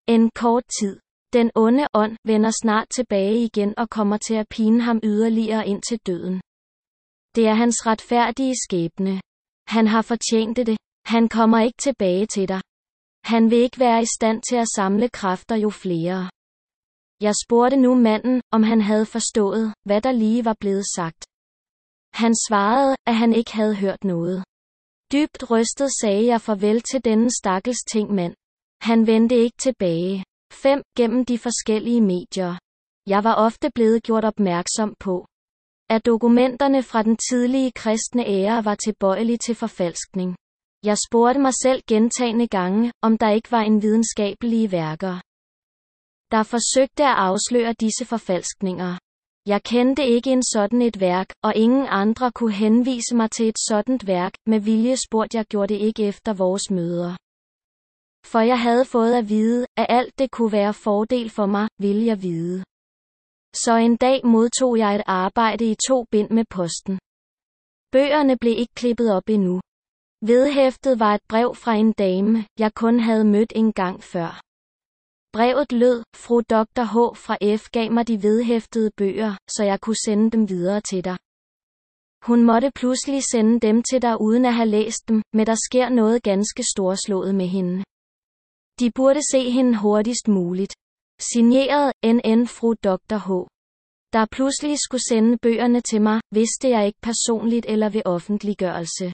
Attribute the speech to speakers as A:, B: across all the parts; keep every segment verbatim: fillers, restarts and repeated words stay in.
A: En kort tid. Den onde ånd vender snart tilbage igen og kommer til at pine ham yderligere ind til døden. Det er hans retfærdige skæbne. Han har fortjent det. Han kommer ikke tilbage til dig. Han vil ikke være i stand til at samle kræfter jo flere. Jeg spurgte nu manden, om han havde forstået, hvad der lige var blevet sagt. Han svarede, at han ikke havde hørt noget. Dybt rystet sagde jeg farvel til denne stakkels tingmand. Han vendte ikke tilbage. fem Gennem de forskellige medier. Jeg var ofte blevet gjort opmærksom på, at dokumenterne fra den tidlige kristne æra var tilbøjelige til forfalskning. Jeg spurgte mig selv gentagne gange, om der ikke var en videnskabelige værker, der forsøgte at afsløre disse forfalskninger. Jeg kendte ikke en sådan et værk, og ingen andre kunne henvise mig til et sådant værk. Med vilje spurgte jeg gjorde det ikke efter vores møder. For jeg havde fået at vide, at alt det kunne være fordel for mig, ville jeg vide. Så en dag modtog jeg et arbejde i to bind med posten. Bøgerne blev ikke klippet op endnu. Vedhæftet var et brev fra en dame, jeg kun havde mødt en gang før. Brevet lød, fru doktor H. fra F gav mig de vedhæftede bøger, så jeg kunne sende dem videre til dig. Hun måtte pludselig sende dem til dig uden at have læst dem, men der sker noget ganske storslået med hende. De burde se hende hurtigst muligt. Signeret N N fru doktor H. Der pludselig skulle sende bøgerne til mig, vidste jeg ikke personligt eller ved offentliggørelse.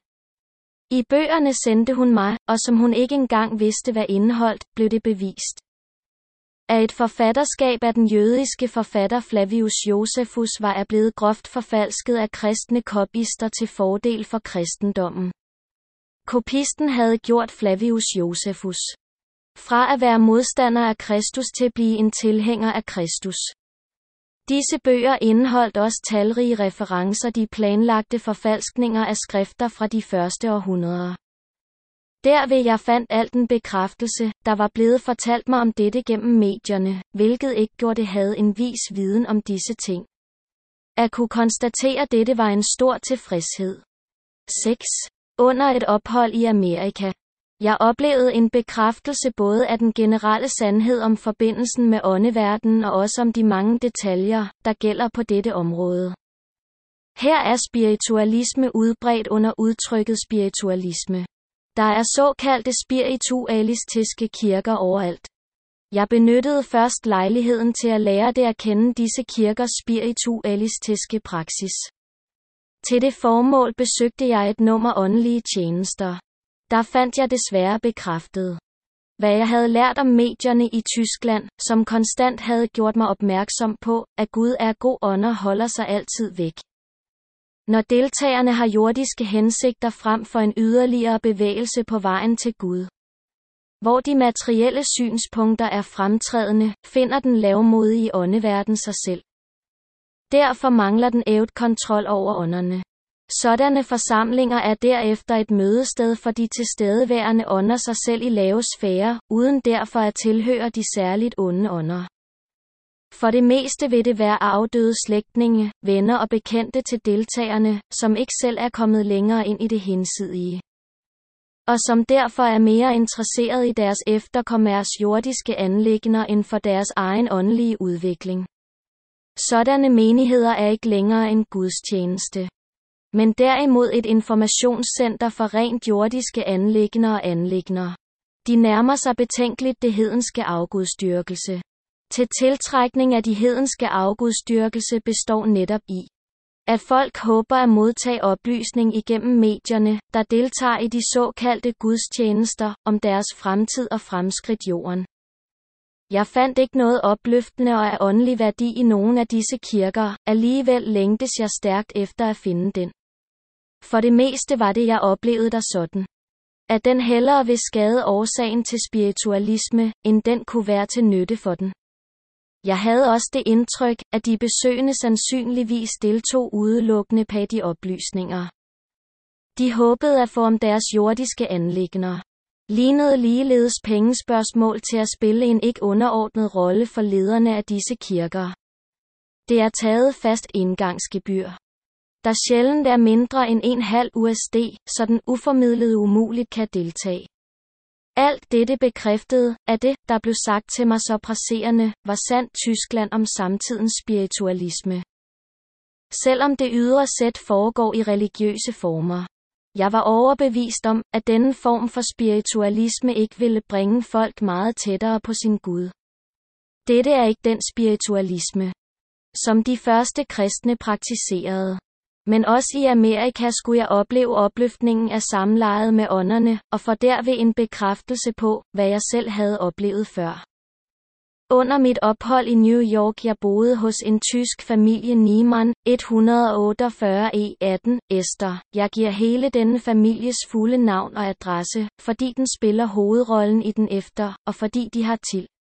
A: I bøgerne sendte hun mig, og som hun ikke engang vidste hvad indeholdt, blev det bevist, at et forfatterskab af den jødiske forfatter Flavius Josephus var er blevet groft forfalsket af kristne kopister til fordel for kristendommen. Kopisten havde gjort Flavius Josephus fra at være modstander af Kristus til at blive en tilhænger af Kristus. Disse bøger indeholdt også talrige referencer de planlagte forfalskninger af skrifter fra de første århundreder. Derved jeg fandt alt en bekræftelse, der var blevet fortalt mig om dette gennem medierne, hvilket ikke gjorde det havde en vis viden om disse ting. At kunne konstatere dette var en stor tilfredshed. seks Under et ophold i Amerika. Jeg oplevede en bekræftelse både af den generelle sandhed om forbindelsen med åndeverdenen og også om de mange detaljer, der gælder på dette område. Her er spiritualisme udbredt under udtrykket spiritualisme. Der er såkaldte spiritualistiske kirker overalt. Jeg benyttede først lejligheden til at lære det at kende disse kirkers spiritualistiske praksis. Til det formål besøgte jeg et nummer åndelige tjenester. Der fandt jeg desværre bekræftet, hvad jeg havde lært om medierne i Tyskland, som konstant havde gjort mig opmærksom på, at Gud er god ånd og holder sig altid væk, når deltagerne har jordiske hensigter frem for en yderligere bevægelse på vejen til Gud. Hvor de materielle synspunkter er fremtrædende, finder den lavmodige åndeverden sig selv. Derfor mangler den ævet kontrol over ånderne. Sådanne forsamlinger er derefter et mødested for de tilstedeværende ånder sig selv i lave sfærer, uden derfor at tilhøre de særligt onde ånder. For det meste vil det være afdøde slægtninge, venner og bekendte til deltagerne, som ikke selv er kommet længere ind i det hinsidige, og som derfor er mere interesseret i deres efterkommers jordiske anliggender end for deres egen åndelige udvikling. Sådanne menigheder er ikke længere en gudstjeneste, men derimod et informationscenter for rent jordiske anliggender og anliggender. De nærmer sig betænkeligt det hedenske afgudstyrkelse. Til tiltrækning af de hedenske afgudstyrkelse består netop i, at folk håber at modtage oplysning igennem medierne, der deltager i de såkaldte gudstjenester, om deres fremtid og fremskridt jorden. Jeg fandt ikke noget opløftende og af åndelig værdi i nogen af disse kirker, alligevel længtes jeg stærkt efter at finde den. For det meste var det jeg oplevede der sådan, at den hellere vil skade årsagen til spiritualisme, end den kunne være til nytte for den. Jeg havde også det indtryk, at de besøgende sandsynligvis deltog udelukkende på de oplysninger, de håbede at få om deres jordiske anliggender. Lignede ligeledes pengespørgsmål til at spille en ikke underordnet rolle for lederne af disse kirker. Det er taget fast indgangsgebyr, der sjældent er mindre end en halv U S D, så den uformidlede umuligt kan deltage. Alt dette bekræftede, at det, der blev sagt til mig så presserende, var sandt Tyskland om samtidens spiritualisme. Selvom det ydre sæt foregår i religiøse former. Jeg var overbevist om, at denne form for spiritualisme ikke ville bringe folk meget tættere på sin Gud. Dette er ikke den spiritualisme, som de første kristne praktiserede. Men også i Amerika skulle jeg opleve opløftningen af samlejet med ånderne, og få derved en bekræftelse på, hvad jeg selv havde oplevet før. Under mit ophold i New York jeg boede hos en tysk familie Niemann, et hundrede otteogfyrre E atten, Ester. Jeg giver hele denne families fulde navn og adresse, fordi den spiller hovedrollen i den efter, og fordi de har til